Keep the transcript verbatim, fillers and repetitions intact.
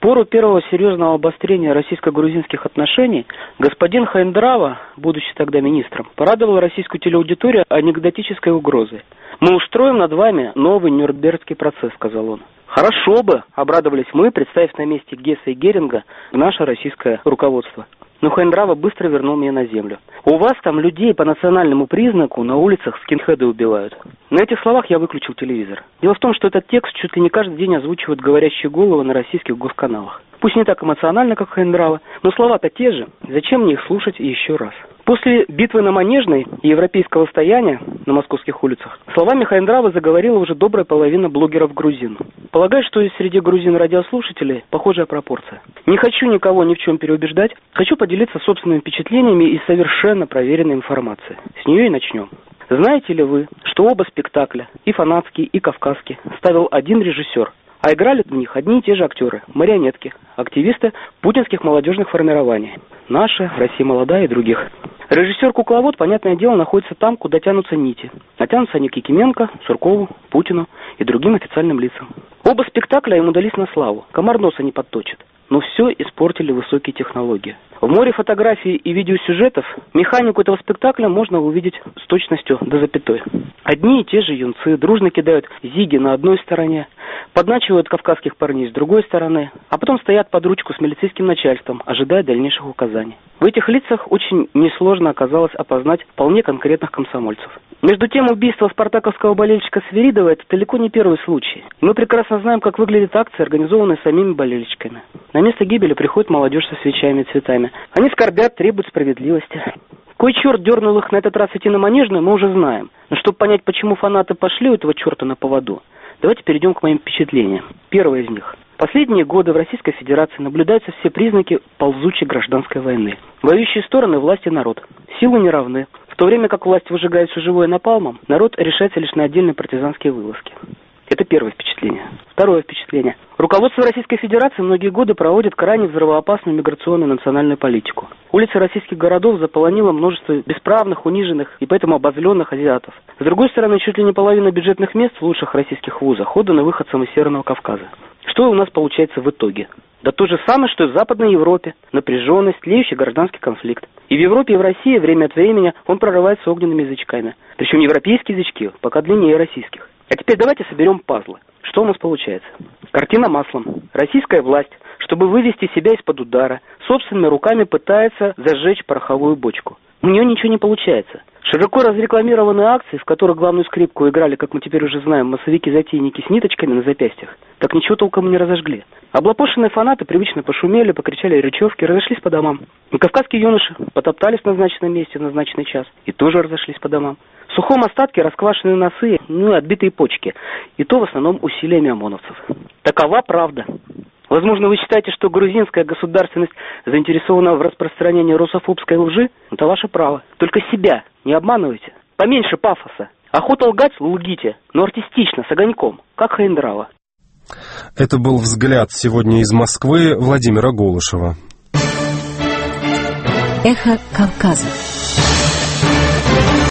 пору первого серьезного обострения российско-грузинских отношений господин Хайндрава, будучи тогда министром, порадовал российскую телеаудиторию анекдотической угрозой. «Мы устроим над вами новый Нюрнбергский процесс», — сказал он. «Хорошо бы», — обрадовались мы, представив на месте Гесса и Геринга наше российское руководство. Но Хайндрава быстро вернул меня на землю. «У вас там людей по национальному признаку на улицах скинхеды убивают». На этих словах я выключил телевизор. Дело в том, что этот текст чуть ли не каждый день озвучивают говорящие головы на российских госканалах. Пусть не так эмоционально, как Хайндрава, но слова-то те же. Зачем мне их слушать еще раз? После битвы на Манежной и европейского стояния на московских улицах словами Хайндравы заговорила уже добрая половина блогеров-грузин. Полагаю, что и среди грузин-радиослушателей похожая пропорция. Не хочу никого ни в чем переубеждать, хочу поделиться собственными впечатлениями и совершенно проверенной информацией. С нее и начнем. Знаете ли вы, что оба спектакля, и фанатский, и кавказский, ставил один режиссер, а играли в них одни и те же актеры, марионетки, активисты путинских молодежных формирований. Наши, Россия молодая и других. Режиссер-кукловод, понятное дело, находится там, куда тянутся нити. Натянутся они к Якименко, Суркову, Путину и другим официальным лицам. Оба спектакля ему дались на славу, комар носа не подточит. Но все испортили высокие технологии. В море фотографий и видеосюжетов механику этого спектакля можно увидеть с точностью до запятой. Одни и те же юнцы дружно кидают зиги на одной стороне, подначивают кавказских парней с другой стороны, а потом стоят под ручку с милицейским начальством, ожидая дальнейших указаний. В этих лицах очень несложно оказалось опознать вполне конкретных комсомольцев. Между тем, убийство спартаковского болельщика Свиридова – это далеко не первый случай. Мы прекрасно знаем, как выглядят акции, организованные самими болельщиками. На место гибели приходит молодежь со свечами и цветами. Они скорбят, требуют справедливости. Кой черт дернул их на этот раз идти на Манежную, мы уже знаем. Но чтобы понять, почему фанаты пошли у этого черта на поводу, давайте перейдем к моим впечатлениям. Первое из них. Последние годы в Российской Федерации наблюдаются все признаки ползучей гражданской войны. Воюющие стороны – власть и народ. Силы не равны. В то время как власть выжигает все живое напалмом, народ решается лишь на отдельные партизанские вылазки. Это первое впечатление. Второе впечатление. Руководство Российской Федерации многие годы проводит крайне взрывоопасную миграционную национальную политику. Улицы российских городов заполонило множество бесправных, униженных и поэтому обозленных азиатов. С другой стороны, чуть ли не половина бюджетных мест в лучших российских вузах отданы выходцам из Северного Кавказа. Что у нас получается в итоге? Да то же самое, что и в Западной Европе. Напряженность, тлеющий гражданский конфликт. И в Европе, и в России время от времени он прорывается огненными язычками. Причем европейские язычки пока длиннее российских. А теперь давайте соберем пазлы. Что у нас получается? Картина маслом. Российская власть, чтобы вывести себя из-под удара, собственными руками пытается зажечь пороховую бочку. У нее ничего не получается. Широко разрекламированные акции, в которых главную скрипку играли, как мы теперь уже знаем, массовики-затейники с ниточками на запястьях, так ничего толком не разожгли. Облапошенные фанаты привычно пошумели, покричали речевки, разошлись по домам. И кавказские юноши потоптались в назначенном месте в назначенный час и тоже разошлись по домам. В сухом остатке расквашенные носы, ну и отбитые почки. И то в основном усилиями ОМОНовцев. Такова правда. Возможно, вы считаете, что грузинская государственность заинтересована в распространении русофобской лжи? Это ваше право. Только себя не обманывайте. Поменьше пафоса. Охота лгать – лгите, но артистично, с огоньком, как Хайндрава. Это был взгляд сегодня из Москвы Владимира Голышева. Эхо Кавказа.